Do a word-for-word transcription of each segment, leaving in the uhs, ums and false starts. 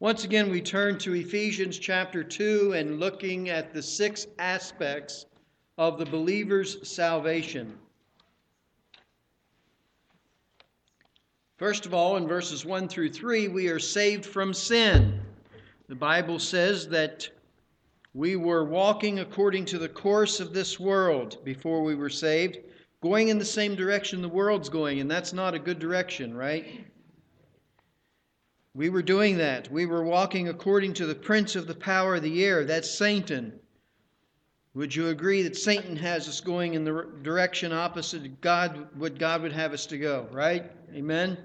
Once again, we turn to Ephesians chapter two and looking at the six aspects of the believer's salvation. First of all, in verses one through three, we are saved from sin. The Bible says that we were walking according to the course of this world before we were saved, going in the same direction the world's going, and that's not a good direction, right? We were doing that. We were walking according to the prince of the power of the air. That's Satan. Would you agree that Satan has us going in the direction opposite of God, what God would have us to go, right? Amen?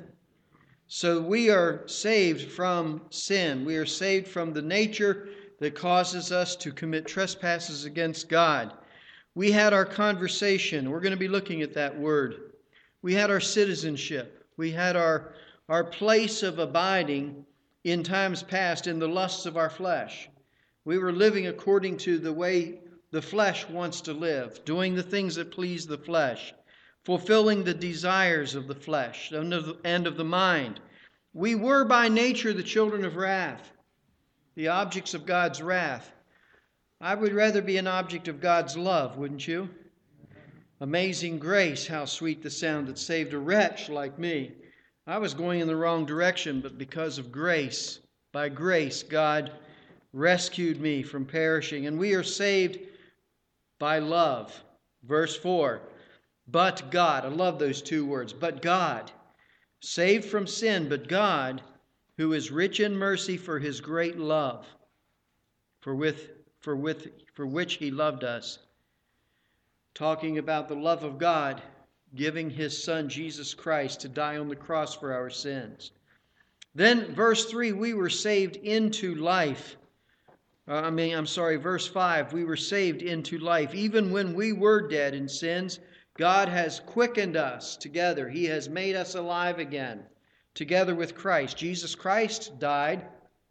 So we are saved from sin. We are saved from the nature that causes us to commit trespasses against God. We had our conversation. We're going to be looking at that word. We had our citizenship. We had our Our place of abiding in times past in the lusts of our flesh. We were living according to the way the flesh wants to live, doing the things that please the flesh, fulfilling the desires of the flesh and of the, and of the mind. We were by nature the children of wrath, the objects of God's wrath. I would rather be an object of God's love, wouldn't you? Amazing grace, how sweet the sound that saved a wretch like me. I was going in the wrong direction, but because of grace, by grace, God rescued me from perishing. And we are saved by love. Verse four, but God. I love those two words, but God. Saved from sin, but God, who is rich in mercy for his great love, for with, for with, for which he loved us. Talking about the love of God, giving his Son, Jesus Christ, to die on the cross for our sins. Then, verse three, we were saved into life. Uh, I mean, I'm sorry, verse five, we were saved into life. Even when we were dead in sins, God has quickened us together. He has made us alive again, together with Christ. Jesus Christ died.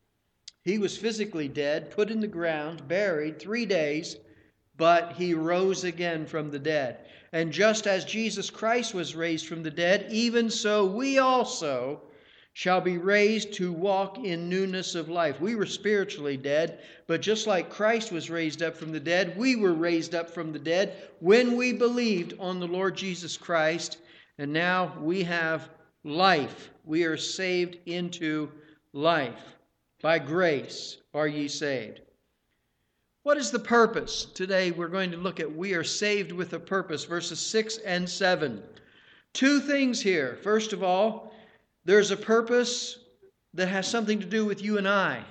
He was physically dead, put in the ground, buried three days, but he rose again from the dead. And just as Jesus Christ was raised from the dead, even so we also shall be raised to walk in newness of life. We were spiritually dead, but just like Christ was raised up from the dead, we were raised up from the dead when we believed on the Lord Jesus Christ. And now we have life. We are saved into life. By grace are ye saved. What is the purpose? Today we're going to look at we are saved with a purpose, verses six and seven. Two things here. First of all, there's a purpose that has something to do with you and I.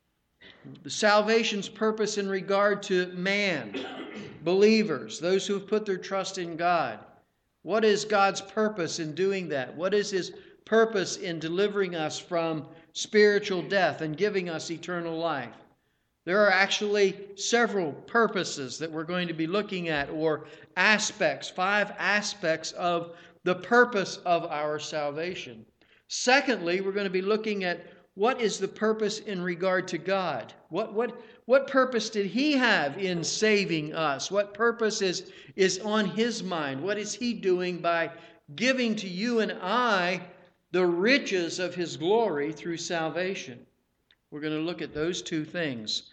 The salvation's purpose in regard to man, believers, those who have put their trust in God. What is God's purpose in doing that? What is his purpose in delivering us from spiritual death and giving us eternal life? There are actually several purposes that we're going to be looking at, or aspects, five aspects of the purpose of our salvation. Secondly, we're going to be looking at what is the purpose in regard to God. What, what, what purpose did he have in saving us? What purpose is, is on his mind? What is he doing by giving to you and I the riches of his glory through salvation? We're going to look at those two things.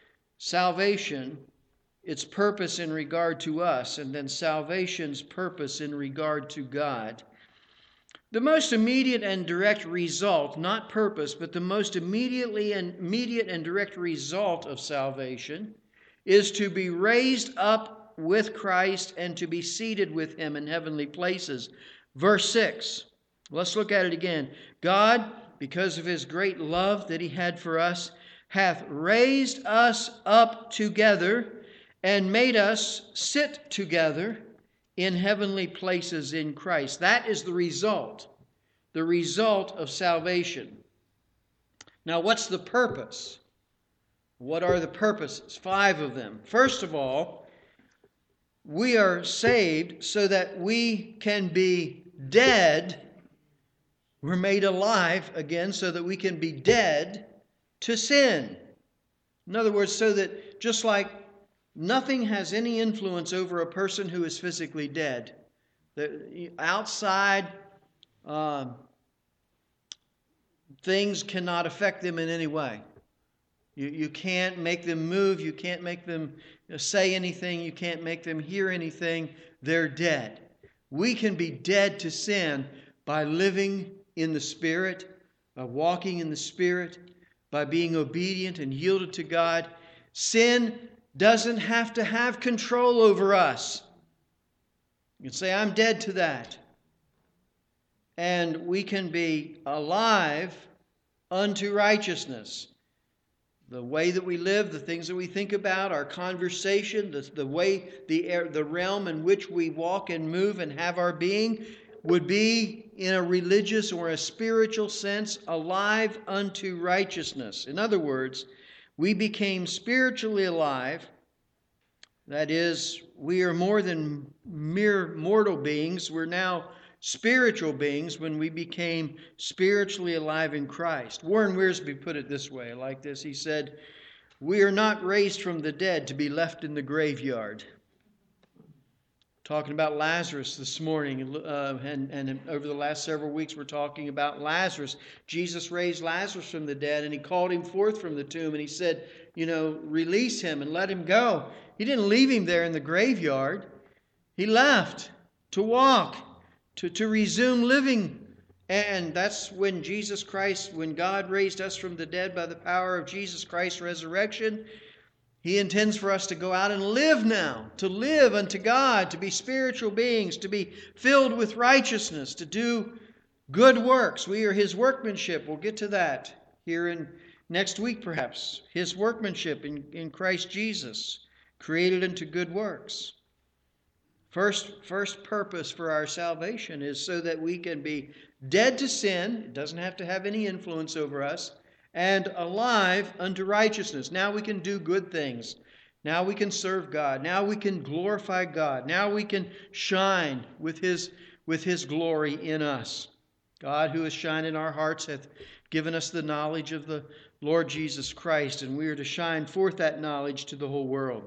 Salvation, its purpose in regard to us, and then salvation's purpose in regard to God. The most immediate and direct result, not purpose, but the most immediately and immediate and direct result of salvation is to be raised up with Christ and to be seated with him in heavenly places. Verse six, let's look at it again. God, because of his great love that he had for us, hath raised us up together and made us sit together in heavenly places in Christ. That is the result, the result of salvation. Now, what's the purpose? What are the purposes? Five of them. First of all, we are saved so that we can be dead. We're made alive again so that we can be dead to sin. In other words, so that just like nothing has any influence over a person who is physically dead. The outside uh, things cannot affect them in any way. You, you can't make them move. You can't make them say anything. You can't make them hear anything. They're dead. We can be dead to sin by living in the Spirit, by walking in the Spirit, by being obedient and yielded to God. Sin doesn't have to have control over us. You can say, I'm dead to that. And we can be alive unto righteousness. The way that we live, the things that we think about, our conversation, the, the way, the, the realm in which we walk and move and have our being would be, in a religious or a spiritual sense, alive unto righteousness. In other words, we became spiritually alive. That is, we are more than mere mortal beings. We're now spiritual beings when we became spiritually alive in Christ. Warren Wiersbe put it this way, like this. He said, we are not raised from the dead to be left in the graveyard. Talking about Lazarus this morning, uh, and, and over the last several weeks we're talking about Lazarus. Jesus raised Lazarus from the dead, and he called him forth from the tomb, and he said, you know, release him and let him go. He didn't leave him there in the graveyard. He left to walk, to, to resume living. And that's when Jesus Christ, when God raised us from the dead by the power of Jesus Christ's resurrection, He intends for us to go out and live now, to live unto God, to be spiritual beings, to be filled with righteousness, to do good works. We are His workmanship. We'll get to that here in next week perhaps. His workmanship in, in Christ Jesus, created unto good works. First, first purpose for our salvation is so that we can be dead to sin. It doesn't have to have any influence over us. And alive unto righteousness. Now we can do good things. Now we can serve God. Now we can glorify God. Now we can shine with His, with His glory in us. God, who has shined in our hearts, hath given us the knowledge of the Lord Jesus Christ, and we are to shine forth that knowledge to the whole world.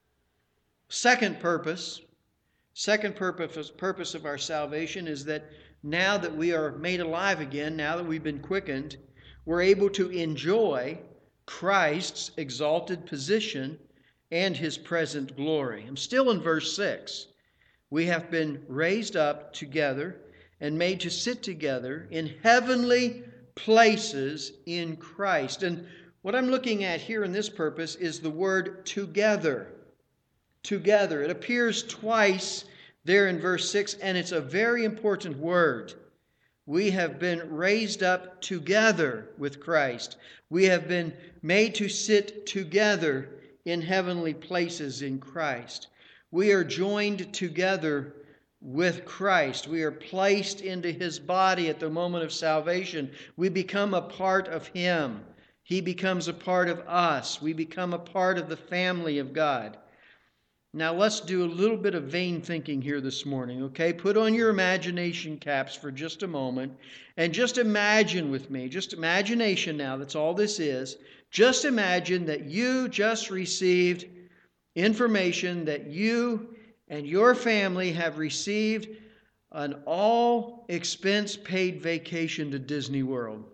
Second purpose, second purpose, purpose of our salvation is that now that we are made alive again, now that we've been quickened, we're able to enjoy Christ's exalted position and His present glory. I'm still in verse six. We have been raised up together and made to sit together in heavenly places in Christ. And what I'm looking at here in this purpose is the word together. Together. It appears twice there in verse six, and it's a very important word. We have been raised up together with Christ. We have been made to sit together in heavenly places in Christ. We are joined together with Christ. We are placed into His body at the moment of salvation. We become a part of Him. He becomes a part of us. We become a part of the family of God. Now let's do a little bit of vain thinking here this morning, okay? Put on your imagination caps for just a moment and just imagine with me, just imagination now, that's all this is. Just imagine that you just received information that you and your family have received an all-expense paid vacation to Disney World.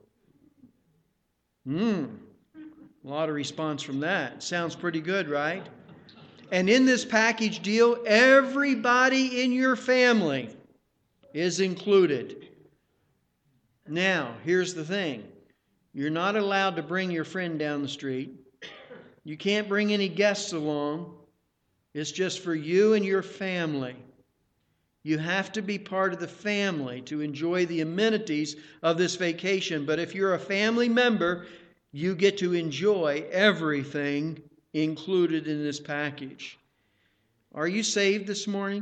Hmm, a lot of response from that. Sounds pretty good, right? And in this package deal, everybody in your family is included. Now, here's the thing. You're not allowed to bring your friend down the street. You can't bring any guests along. It's just for you and your family. You have to be part of the family to enjoy the amenities of this vacation. But if you're a family member, you get to enjoy everything included in this package. Are you saved this morning?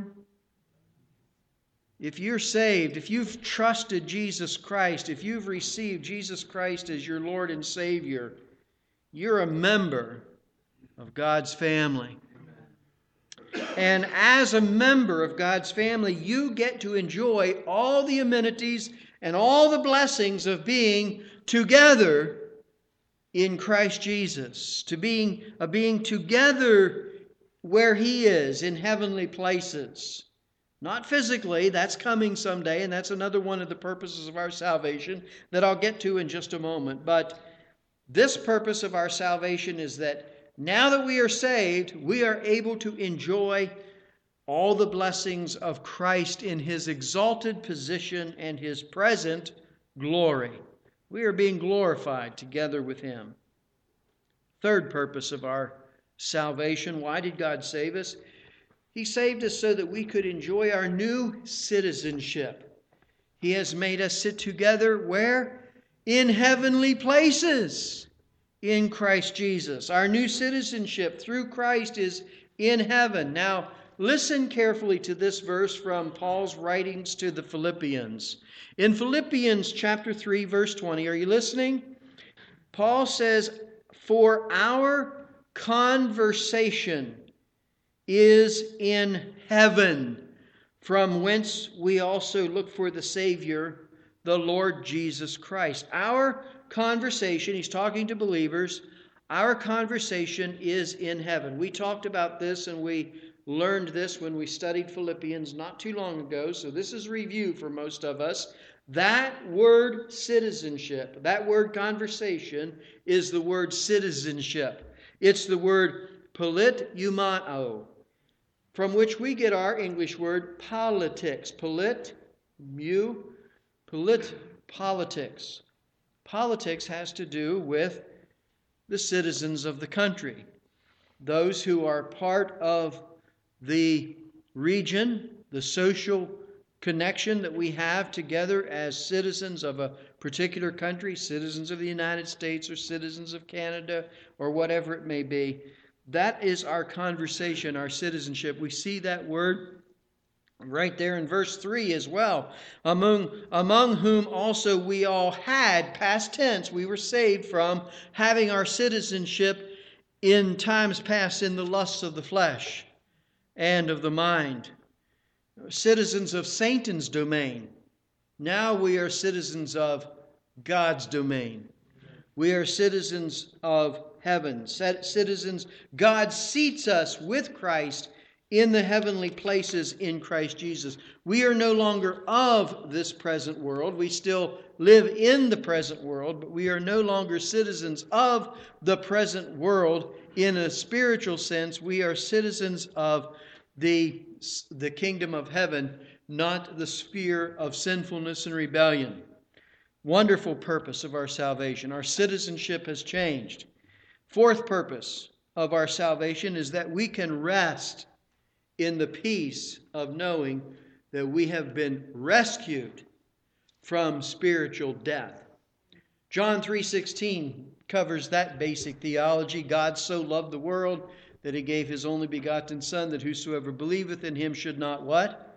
If you're saved, if you've trusted Jesus Christ, if you've received Jesus Christ as your Lord and Savior, you're a member of God's family. And as a member of God's family, you get to enjoy all the amenities and all the blessings of being together in Christ Jesus, to being, uh, being together where He is in heavenly places. Not physically, that's coming someday, and that's another one of the purposes of our salvation that I'll get to in just a moment. But this purpose of our salvation is that now that we are saved, we are able to enjoy all the blessings of Christ in His exalted position and His present glory. We are being glorified together with Him. Third purpose of our salvation. Why did God save us? He saved us so that we could enjoy our new citizenship. He has made us sit together where? In heavenly places in Christ Jesus. Our new citizenship through Christ is in heaven. Now, listen carefully to this verse from Paul's writings to the Philippians. In Philippians chapter three, verse twenty, are you listening? Paul says, "For our conversation is in heaven, from whence we also look for the Savior, the Lord Jesus Christ." Our conversation, he's talking to believers, our conversation is in heaven. We talked about this and we learned this when we studied Philippians not too long ago, so this is review for most of us. That word citizenship, that word conversation, is the word citizenship. It's the word politeumao, from which we get our English word politics. Polit, mu, polit, politics. Politics has to do with the citizens of the country, those who are part of the region, the social connection that we have together as citizens of a particular country, citizens of the United States or citizens of Canada or whatever it may be. That is our conversation, our citizenship. We see that word right there in verse three as well. Among, among whom also we all had, past tense, we were saved from having our citizenship in times past in the lusts of the flesh and of the mind. Citizens of Satan's domain. Now we are citizens of God's domain. We are citizens of heaven. Citizens, God seats us with Christ in the heavenly places in Christ Jesus. We are no longer of this present world. We still live in the present world, but we are no longer citizens of the present world in a spiritual sense. We are citizens of the, the kingdom of heaven, not the sphere of sinfulness and rebellion. Wonderful purpose of our salvation. Our citizenship has changed. Fourth purpose of our salvation is that we can rest in the peace of knowing that we have been rescued from spiritual death. John three sixteen covers that basic theology. God so loved the world that He gave His only begotten Son, that whosoever believeth in Him should not what?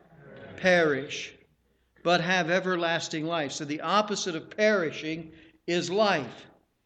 Perish, but have everlasting life. So the opposite of perishing is life.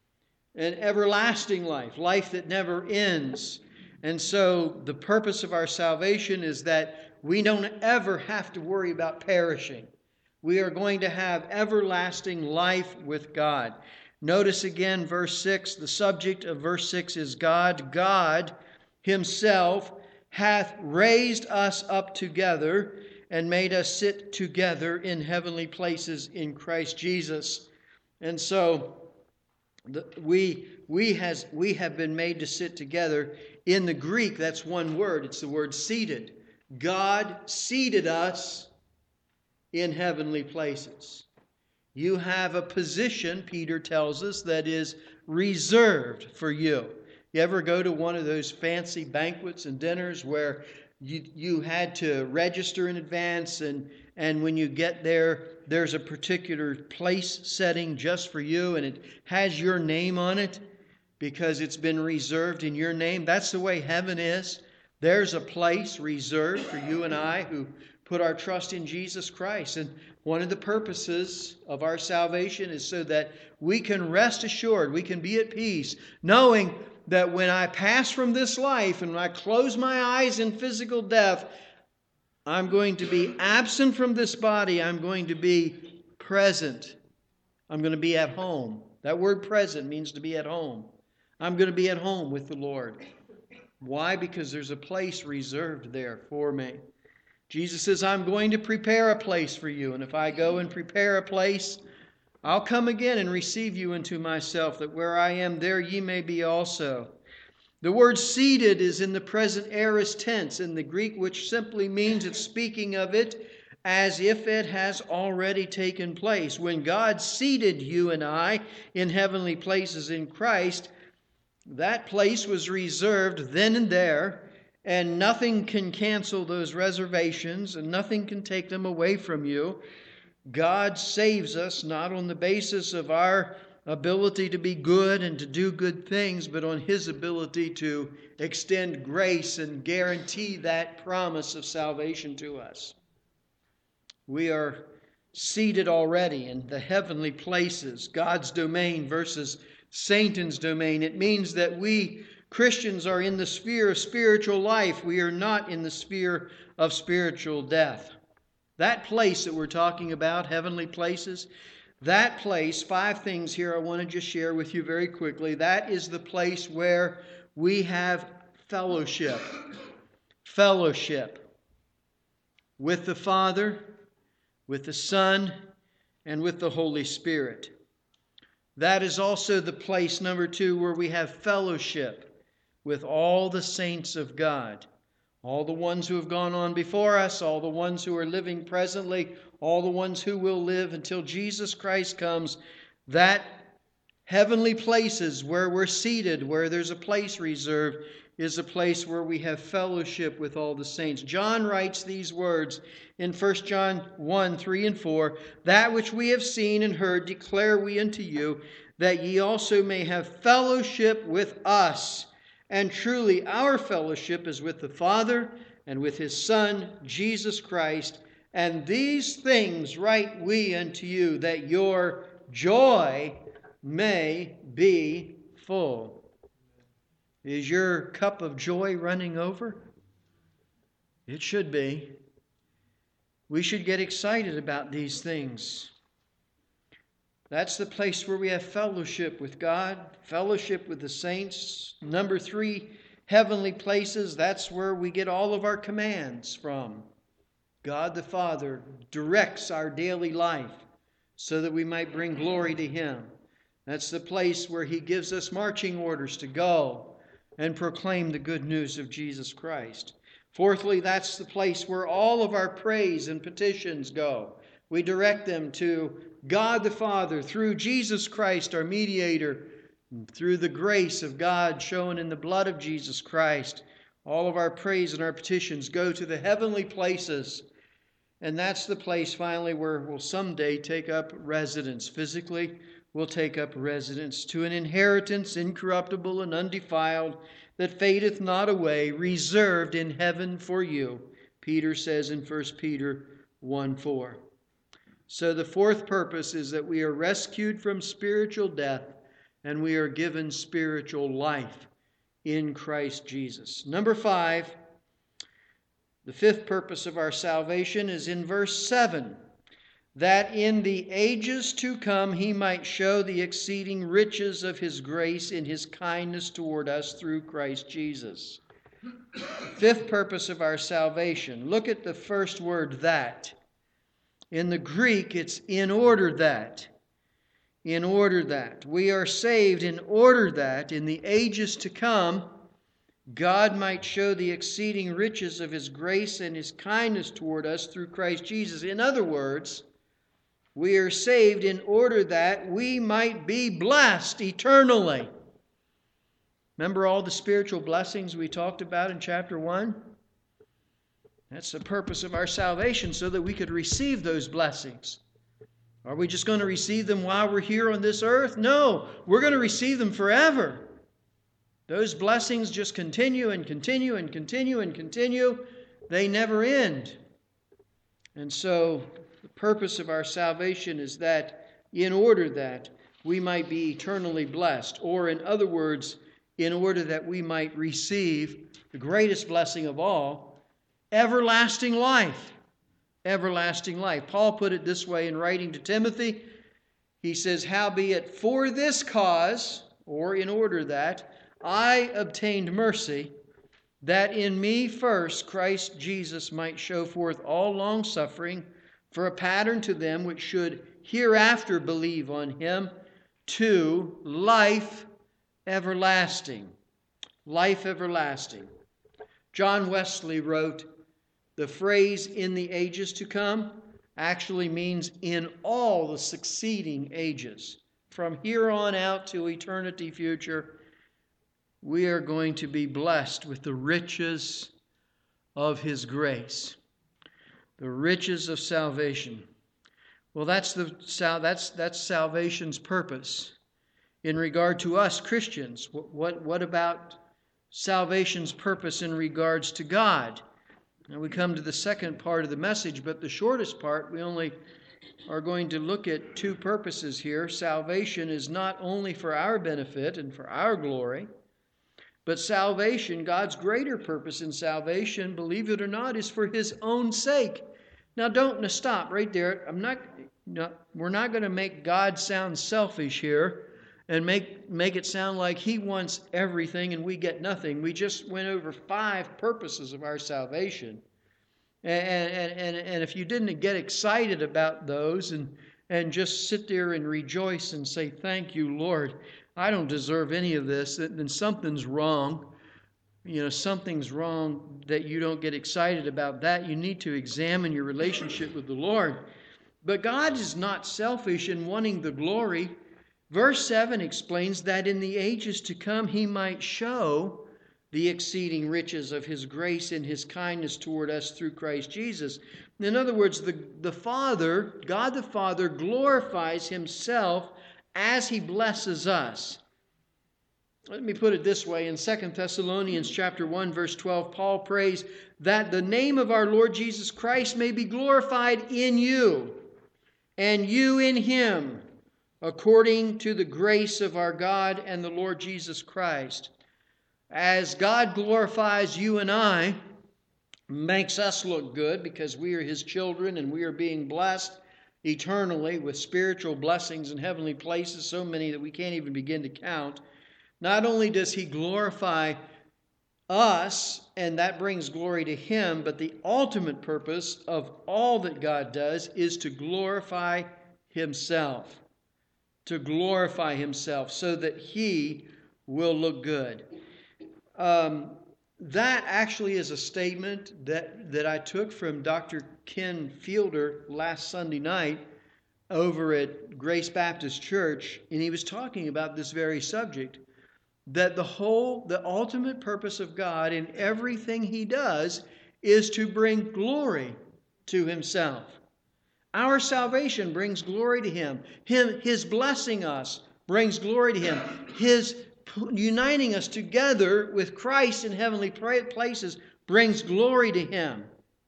An everlasting life, life that never ends. And so the purpose of our salvation is that we don't ever have to worry about perishing. We are going to have everlasting life with God. Notice again verse six. The subject of verse six is God. God Himself hath raised us up together and made us sit together in heavenly places in Christ Jesus. And so the, we, we, has, we have been made to sit together. In the Greek, that's one word. It's the word seated. God seated us in heavenly places. You have a position, Peter tells us, that is reserved for you. You ever go to one of those fancy banquets and dinners where you, you had to register in advance, and, and when you get there, there's a particular place setting just for you, and it has your name on it because it's been reserved in your name? That's the way heaven is. There's a place reserved for you and I who put our trust in Jesus Christ. And one of the purposes of our salvation is so that we can rest assured, we can be at peace, knowing that when I pass from this life and when I close my eyes in physical death, I'm going to be absent from this body. I'm going to be present. I'm going to be at home. That word present means to be at home. I'm going to be at home with the Lord. Why? Because there's a place reserved there for me. Jesus says, I'm going to prepare a place for you. And if I go and prepare a place, I'll come again and receive you into myself, that where I am, there ye may be also. The word seated is in the present aorist tense in the Greek, which simply means it's speaking of it as if it has already taken place. When God seated you and I in heavenly places in Christ, that place was reserved then and there, and nothing can cancel those reservations, and nothing can take them away from you. God saves us not on the basis of our ability to be good and to do good things, but on His ability to extend grace and guarantee that promise of salvation to us. We are seated already in the heavenly places, God's domain versus Satan's domain. It means that we Christians are in the sphere of spiritual life. We are not in the sphere of spiritual death. That place that we're talking about, heavenly places, that place, five things here I want to just share with you very quickly. That is the place where we have fellowship. Fellowship with the Father, with the Son, and with the Holy Spirit. That is also the place, number two, where we have fellowship with all the saints of God. All the ones who have gone on before us, all the ones who are living presently, all the ones who will live until Jesus Christ comes. That heavenly places where we're seated, where there's a place reserved, is a place where we have fellowship with all the saints. John writes these words in First John one, three and four, That which we have seen and heard declare we unto you, that ye also may have fellowship with us. And truly our fellowship is with the Father and with His Son, Jesus Christ. And these things write we unto you, that your joy may be full. Is your cup of joy running over? It should be. We should get excited about these things. That's the place where we have fellowship with God, fellowship with the saints. Number three, heavenly places. That's where we get all of our commands from. God the Father directs our daily life so that we might bring glory to Him. That's the place where He gives us marching orders to go and proclaim the good news of Jesus Christ. Fourthly, that's the place where all of our praise and petitions go. We direct them to God the Father through Jesus Christ, our mediator, through the grace of God shown in the blood of Jesus Christ. All of our praise and our petitions go to the heavenly places. And that's the place finally where we'll someday take up residence. Physically, we'll take up residence to an inheritance incorruptible and undefiled that fadeth not away, reserved in heaven for you, Peter says in First Peter one four. So the fourth purpose is that we are rescued from spiritual death and we are given spiritual life in Christ Jesus. Number five, the fifth purpose of our salvation is in verse seven. That in the ages to come He might show the exceeding riches of His grace in His kindness toward us through Christ Jesus. Fifth purpose of our salvation. Look at the first word, that. In the Greek, it's in order that. In order that. We are saved in order that in the ages to come God might show the exceeding riches of His grace and His kindness toward us through Christ Jesus. In other words, we are saved in order that we might be blessed eternally. Remember all the spiritual blessings we talked about in chapter one? That's the purpose of our salvation, so that we could receive those blessings. Are we just going to receive them while we're here on this earth? No, we're going to receive them forever. Those blessings just continue and continue and continue and continue. They never end. And so the purpose of our salvation is that in order that we might be eternally blessed, or in other words, in order that we might receive the greatest blessing of all, everlasting life. Everlasting life. Paul put it this way in writing to Timothy. He says, Howbeit for this cause, or in order that, I obtained mercy, that in me first Christ Jesus might show forth all longsuffering for a pattern to them which should hereafter believe on him, to life everlasting. Life everlasting. John Wesley wrote, the phrase "in the ages to come" actually means in all the succeeding ages. From here on out to eternity future, we are going to be blessed with the riches of his grace. The riches of salvation. Well, that's the that's that's salvation's purpose. In regard to us Christians, what what, what about salvation's purpose in regards to God? Now we come to the second part of the message, but the shortest part, we only are going to look at two purposes here. Salvation is not only for our benefit and for our glory, but salvation, God's greater purpose in salvation, believe it or not, is for his own sake. Now don't now stop right there. I'm not, no, we're not going to make God sound selfish here and make, make it sound like he wants everything and we get nothing. We just went over five purposes of our salvation. And, and, and, and if you didn't get excited about those and, and just sit there and rejoice and say, thank you, Lord, I don't deserve any of this, then something's wrong. You know, something's wrong that you don't get excited about that. You need to examine your relationship with the Lord. But God is not selfish in wanting the glory. Verse seven explains that in the ages to come he might show the exceeding riches of his grace and his kindness toward us through Christ Jesus. In other words, the, the Father, God the Father, glorifies himself as he blesses us. Let me put it this way. In Second Thessalonians chapter one, verse twelve, Paul prays that the name of our Lord Jesus Christ may be glorified in you, and you in him, according to the grace of our God and the Lord Jesus Christ. As God glorifies you and I, makes us look good because we are his children and we are being blessed eternally with spiritual blessings in heavenly places, so many that we can't even begin to count. Not only does he glorify us, and that brings glory to him, but the ultimate purpose of all that God does is to glorify himself. To glorify himself so that he will look good. Um, that actually is a statement that, that I took from Doctor Ken Fielder last Sunday night over at Grace Baptist Church, and he was talking about this very subject, that the whole, the ultimate purpose of God in everything he does is to bring glory to himself. Our salvation brings glory to him. Him, his blessing us brings glory to him. His uniting us together with Christ in heavenly places brings glory to him.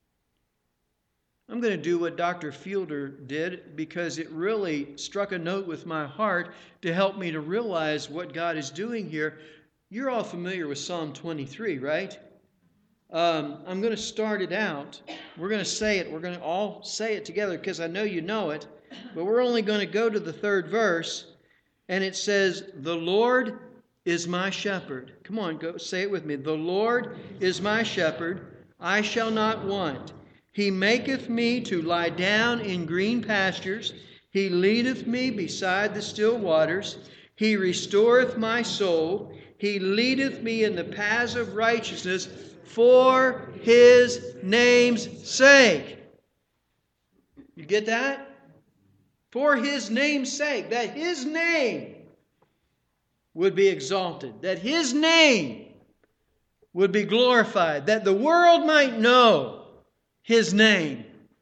I'm going to do what Doctor Fielder did because it really struck a note with my heart to help me to realize what God is doing here. You're all familiar with Psalm twenty-three, right? Um, I'm going to start it out. We're going to say it. We're going to all say it together because I know you know it. But we're only going to go to the third verse. And it says, the Lord is my shepherd. Come on, go say it with me. The Lord is my shepherd. I shall not want. He maketh me to lie down in green pastures. He leadeth me beside the still waters. He restoreth my soul. He leadeth me in the paths of righteousness for his name's sake. You get that? For his name's sake. That his name would be exalted. That his name would be glorified. That the world might know his name.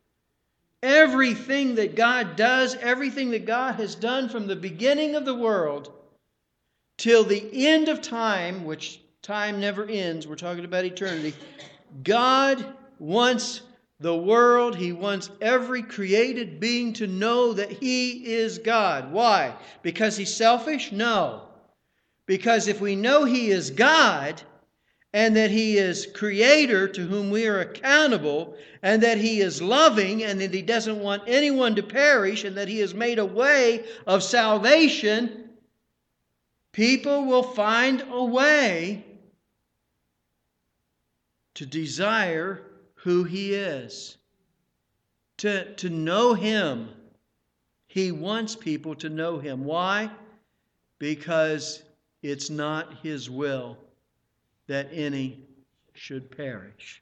Everything that God does, everything that God has done from the beginning of the world till the end of time, which time never ends, we're talking about eternity, God wants the world, he wants every created being to know that he is God. Why? Because he's selfish? No. Because if we know he is God, and that he is creator to whom we are accountable, and that he is loving, and that he doesn't want anyone to perish, and that he has made a way of salvation, people will find a way to desire who He is, to, to know Him. He wants people to know Him. Why? Because it's not His will that any should perish.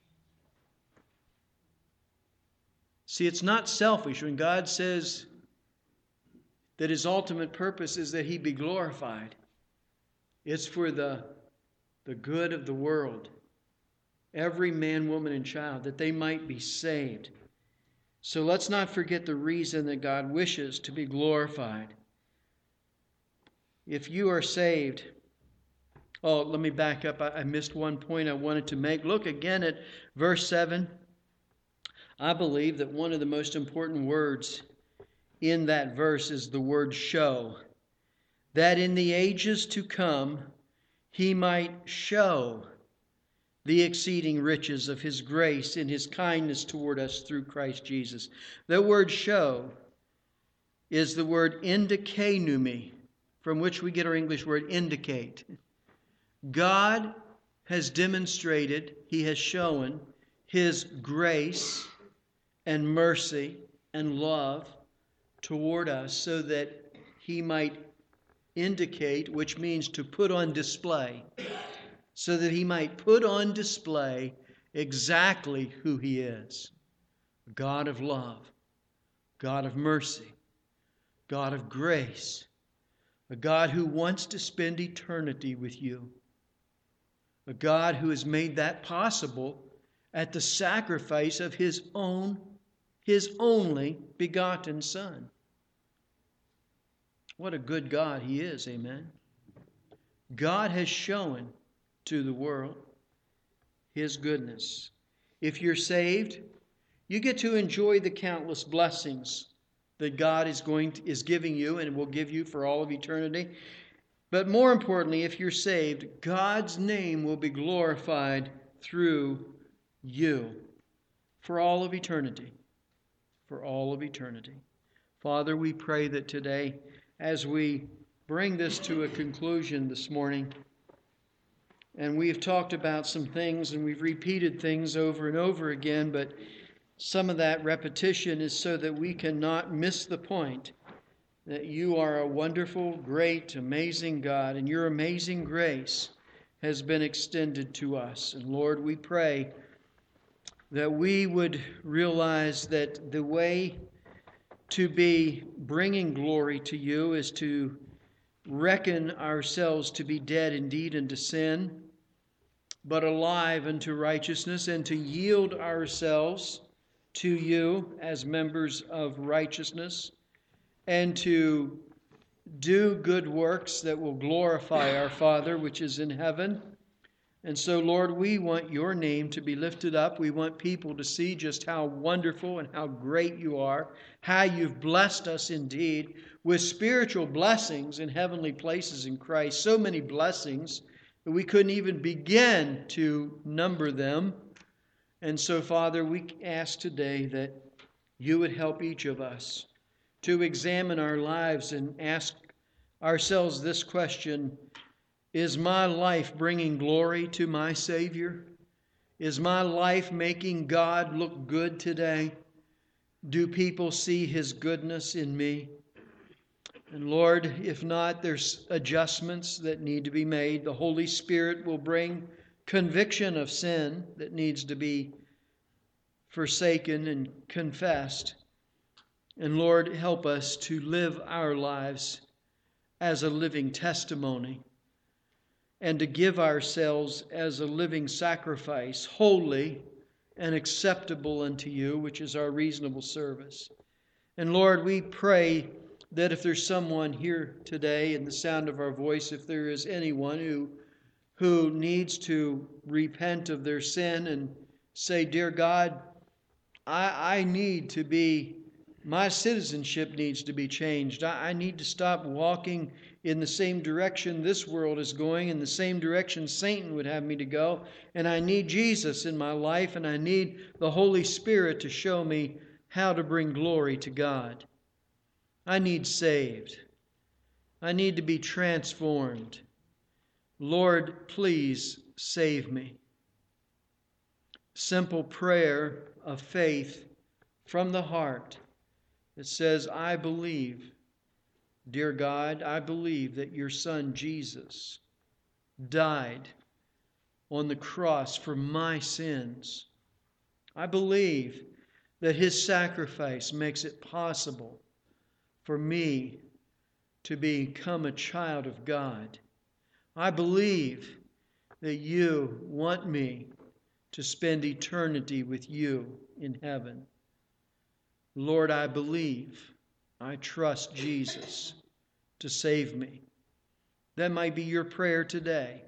See, it's not selfish when God says that His ultimate purpose is that He be glorified. It's for the, the good of the world, every man, woman, and child, that they might be saved. So let's not forget the reason that God wishes to be glorified. If you are saved, oh, let me back up. I, I missed one point I wanted to make. Look again at verse seven. I believe that one of the most important words in that verse is the word show. That in the ages to come He might show the exceeding riches of His grace in His kindness toward us through Christ Jesus. The word show is the word indikainumi, from which we get our English word indicate. God has demonstrated, He has shown His grace and mercy and love toward us so that He might indicate, which means to put on display, so that He might put on display exactly who He is. God of love, God of mercy, God of grace, a God who wants to spend eternity with you, a God who has made that possible at the sacrifice of His own, His only begotten Son. What a good God He is, amen? God has shown to the world His goodness. If you're saved, you get to enjoy the countless blessings that God is going to, is giving you and will give you for all of eternity. But more importantly, if you're saved, God's name will be glorified through you for all of eternity. For all of eternity. Father, we pray that today, as we bring this to a conclusion this morning, and we've talked about some things and we've repeated things over and over again, but some of that repetition is so that we cannot miss the point that you are a wonderful, great, amazing God, and your amazing grace has been extended to us. And Lord, we pray that we would realize that the way to be bringing glory to you is to reckon ourselves to be dead indeed unto sin, but alive unto righteousness, and to yield ourselves to you as members of righteousness, and to do good works that will glorify our Father which is in heaven. And so, Lord, we want your name to be lifted up. We want people to see just how wonderful and how great you are, how you've blessed us indeed with spiritual blessings in heavenly places in Christ. So many blessings that we couldn't even begin to number them. And so, Father, we ask today that you would help each of us to examine our lives and ask ourselves this question: is my life bringing glory to my Savior? Is my life making God look good today? Do people see His goodness in me? And Lord, if not, there's adjustments that need to be made. The Holy Spirit will bring conviction of sin that needs to be forsaken and confessed. And Lord, help us to live our lives as a living testimony, and to give ourselves as a living sacrifice, holy and acceptable unto you, which is our reasonable service. And Lord, we pray that if there's someone here today in the sound of our voice, if there is anyone who, who needs to repent of their sin and say, dear God, I, I need to be, my citizenship needs to be changed. I, I need to stop walking in the same direction this world is going, in the same direction Satan would have me to go. And I need Jesus in my life, and I need the Holy Spirit to show me how to bring glory to God. I need saved. I need to be transformed. Lord, please save me. simple prayer of faith from the heart that says, I believe, dear God, I believe that your Son Jesus died on the cross for my sins. I believe that his sacrifice makes it possible for me to become a child of God. I believe that you want me to spend eternity with you in heaven. Lord, I believe, I trust Jesus to save me. That might be your prayer today.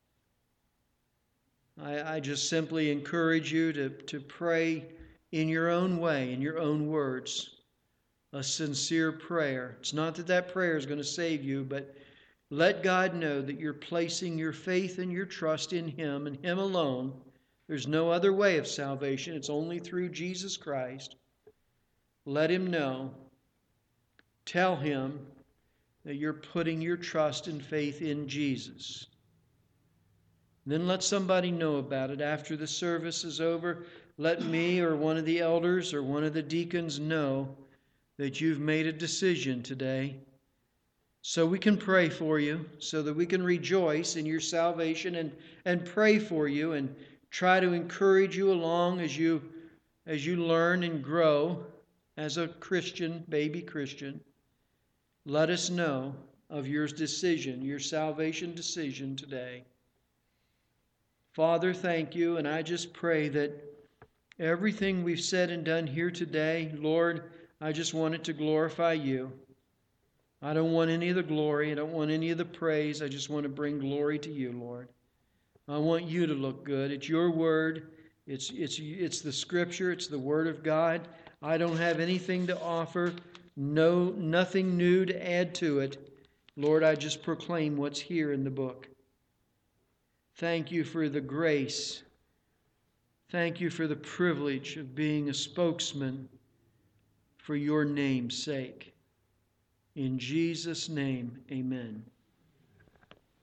I, I just simply encourage you to, to pray in your own way, in your own words, a sincere prayer. It's not that that prayer is going to save you, but let God know that you're placing your faith and your trust in him and him alone. There's no other way of salvation. It's only through Jesus Christ. Let him know. Tell him that you're putting your trust and faith in Jesus. Then let somebody know about it. After the service is over, let me or one of the elders or one of the deacons know that you've made a decision today, so we can pray for you, so that we can rejoice in your salvation and, and pray for you and try to encourage you along as you, as you learn and grow as a Christian, baby Christian. Let us know of your decision, your salvation decision today. Father, thank you, and I just pray that everything we've said and done here today, Lord, I just want it to glorify you. I don't want any of the glory. I don't want any of the praise. I just want to bring glory to you, Lord. I want you to look good. It's your word. It's, it's, it's the Scripture. It's the Word of God. I don't have anything to offer. No, nothing new to add to it. Lord, I just proclaim what's here in the book. Thank you for the grace. Thank you for the privilege of being a spokesman for your name's sake. In Jesus' name, amen.